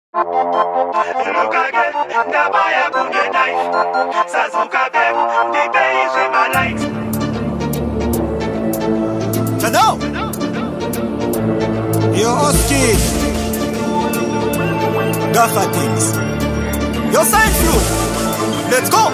Look again, Nabaya Bunge knife. Sazuka Beg, the bay is in my light. Hello! Yo, Oski. Gaffer things. Yo, sign through. Let's go!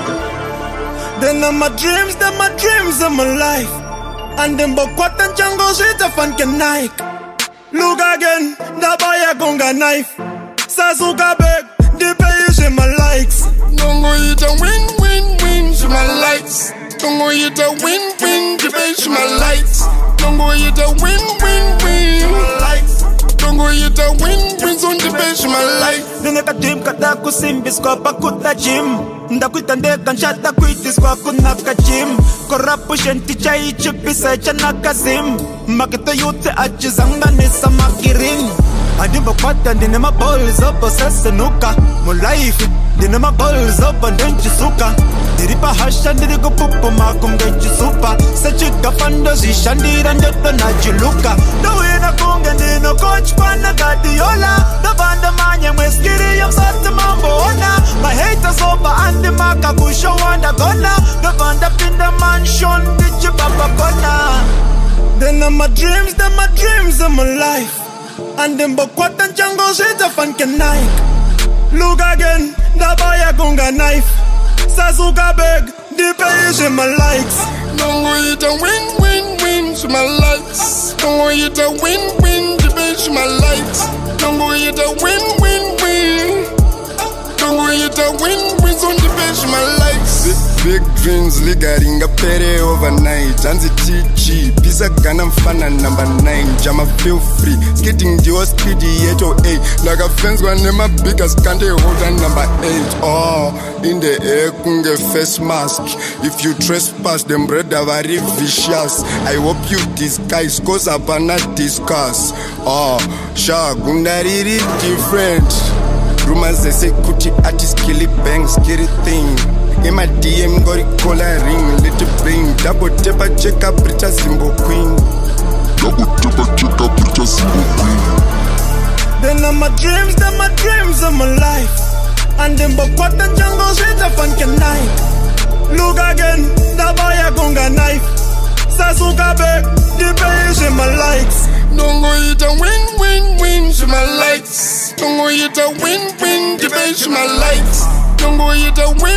Then are my dreams of my life. And them Bokwat and Django shit a fun can Nike. Look again, Nabaya Gunga knife. Sazuka Beg, the pay my likes. Don't go eat a win, she my likes. Don't go eat a win, the pay my likes. Don't go eat a win, my likes. Don't go eat a win, on the pay my likes. Nuneka dream kata kusimbis kwa pakuta gym. Ndakuita ndeka nshata kuitis kwa kunaka gym. Corruption ticha ichipisa chana kazim. Makita yute achizanga nisa makiring. Adimba kwata ndine ma balls up sasa nuka. Mo life ndine ma balls up ndenchi suka. Diripa hasha ndirigo pupu makumgechi supa. Sechika fando zishandira ndoto na jiluka. Dawina kunge ndino coach pana gadiola. Dabanda manye mweskiri ya msata mambo ona. My haters over and the maka kusho wanda gona. Dabanda pinda mansion diji baba gona. Then are my dreams of my life. And them Bokwat and Django shit a fun can Nike. Look again, Nabaya Gunga knife. Sazuka Beg, the pay my likes. Don't go eat a win, she my likes. Don't go eat a win, the pay my likes. Don't go eat a win. Don't go eat a win, on the pay my likes. Big dreams lingering a pere overnight. And the TG, pizza gana mfana number 9. Jama feel free, skating the speedy 808. Like a fence one my biggest candy holder number 8. Oh, in the air kunge face mask. If you trespass them brother very vicious. I hope you disguise cause I cannot discuss. Oh, shagunda really different. Rumors they say kuti artist killy bang scary thing. In my DM got it collar ring, little bring. Double tepper check up Brita Simbo Queen. Double tepper check up Brita Simbo Queen. Then are my dreams of my life. And them Bokwat and Django shit a fun can Nike. Look again, Nabaya Gunga knife. Sazuka Beg, the pay my likes. Don't go eat a win, she my likes. Don't go eat a win, the pay my likes. Don't go eat a win,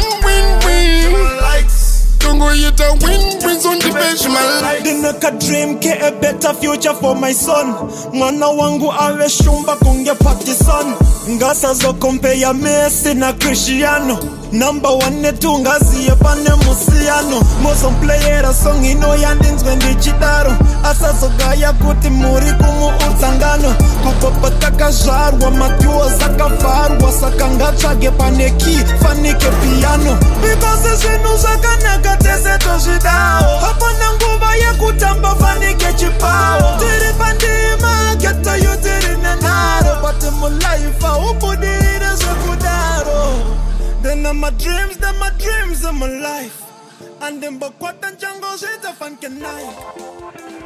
don't go eat a win, on the pay my likes. Dinaka dream ke a better future for my son. Mwana wangu awe shumba kunge party son. Ngasa zo kompe ya Messi na Cristiano. Number 1 netungazi pane musiano. Mozo playera song ino yandins wendi chitaro. Asa gaya kuti muri kumu utsangano. Kupopataka jarwa matuo zakafarwa. Sakanga chage paneki fanike piano. Because zinu zakanaka teze toshidao. Hapana nguva ya kutamba fanike chipao. Tiri pandima geto yu tiri nenaro. But mu life upudire zakudaro. Then are my dreams of my life. And them Bokwat and Django shit a fun can Nike.